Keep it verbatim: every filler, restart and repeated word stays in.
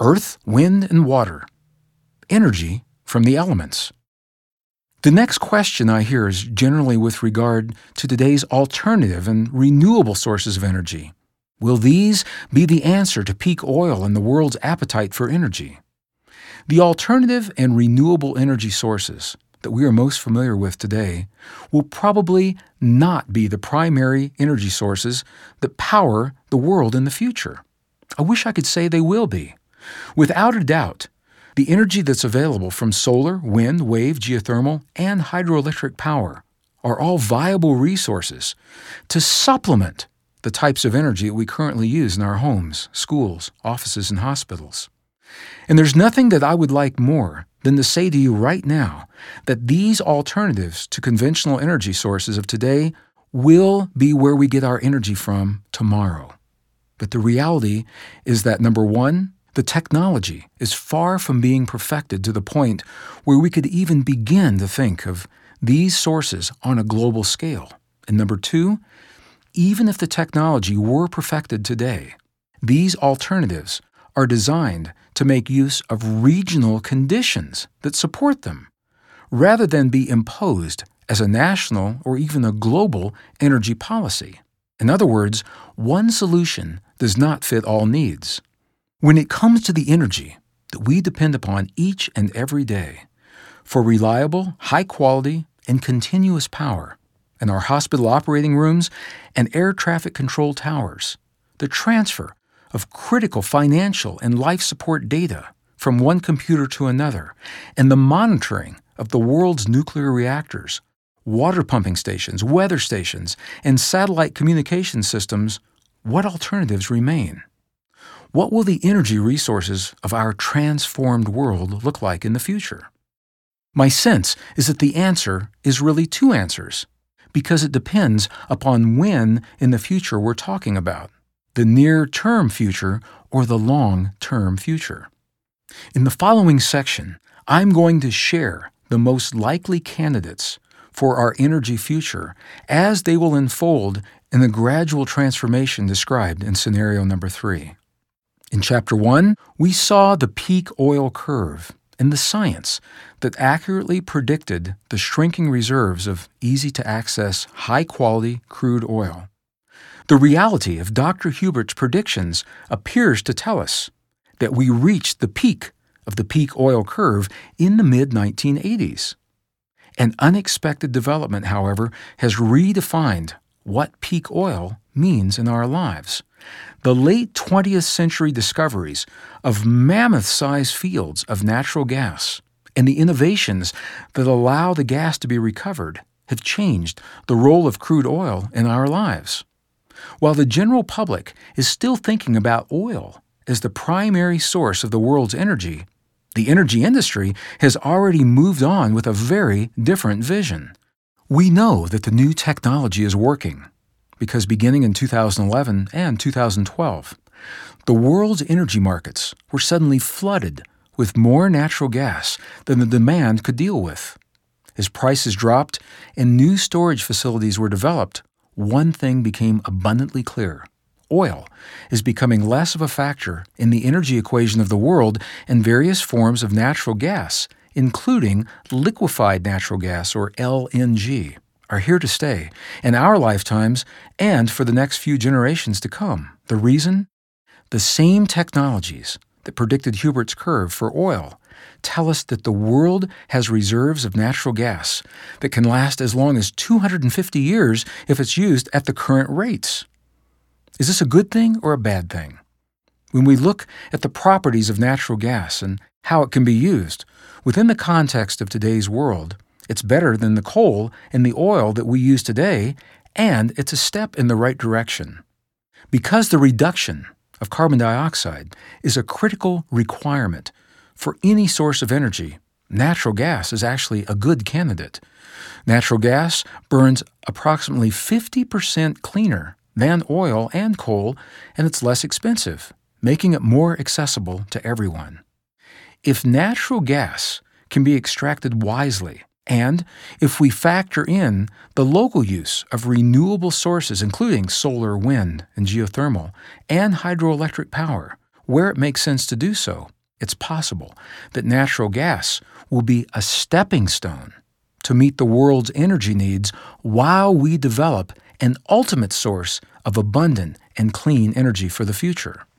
earth, wind, and water. Energy from the elements. The next question I hear is generally with regard to today's alternative and renewable sources of energy. Will these be the answer to peak oil and the world's appetite for energy? The alternative and renewable energy sources that we are most familiar with today will probably not be the primary energy sources that power the world in the future. I wish I could say they will be. Without a doubt, the energy that's available from solar, wind, wave, geothermal, and hydroelectric power are all viable resources to supplement the types of energy that we currently use in our homes, schools, offices, and hospitals. And there's nothing that I would like more than to say to you right now that these alternatives to conventional energy sources of today will be where we get our energy from tomorrow. But the reality is that, number one, the technology is far from being perfected to the point where we could even begin to think of these sources on a global scale. And number two, even if the technology were perfected today, these alternatives are designed to make use of regional conditions that support them, rather than be imposed as a national or even a global energy policy. In other words, one solution does not fit all needs. When it comes to the energy that we depend upon each and every day for reliable, high-quality, and continuous power in our hospital operating rooms and air traffic control towers, the transfer of critical financial and life support data from one computer to another, and the monitoring of the world's nuclear reactors, water pumping stations, weather stations, and satellite communication systems, what alternatives remain? What will the energy resources of our transformed world look like in the future? My sense is that the answer is really two answers, because it depends upon when in the future we're talking about, the near-term future or the long-term future. In the following section, I'm going to share the most likely candidates for our energy future as they will unfold in the gradual transformation described in scenario number three. In Chapter one, we saw the peak oil curve and the science that accurately predicted the shrinking reserves of easy-to-access, high-quality crude oil. The reality of Doctor Hubert's predictions appears to tell us that we reached the peak of the peak oil curve in the mid nineteen eighties. An unexpected development, however, has redefined what peak oil means in our lives. The late twentieth century discoveries of mammoth-sized fields of natural gas and the innovations that allow the gas to be recovered have changed the role of crude oil in our lives. While the general public is still thinking about oil as the primary source of the world's energy, the energy industry has already moved on with a very different vision. We know that the new technology is working because beginning in two thousand eleven and two thousand twelve, the world's energy markets were suddenly flooded with more natural gas than the demand could deal with. As prices dropped and new storage facilities were developed, one thing became abundantly clear. Oil is becoming less of a factor in the energy equation of the world, and various forms of natural gas, including liquefied natural gas or L N G, are here to stay in our lifetimes and for the next few generations to come. The reason? The same technologies that predicted Hubert's curve for oil tell us that the world has reserves of natural gas that can last as long as two hundred fifty years if it's used at the current rates. Is this a good thing or a bad thing? When we look at the properties of natural gas and how it can be used within the context of today's world, it's better than the coal and the oil that we use today, and it's a step in the right direction. Because the reduction of carbon dioxide is a critical requirement for any source of energy, natural gas is actually a good candidate. Natural gas burns approximately fifty percent cleaner than oil and coal, and it's less expensive, making it more accessible to everyone. If natural gas can be extracted wisely, and if we factor in the local use of renewable sources including solar, wind, and geothermal, and hydroelectric power, where it makes sense to do so, it's possible that natural gas will be a stepping stone to meet the world's energy needs while we develop an ultimate source of abundant and clean energy for the future.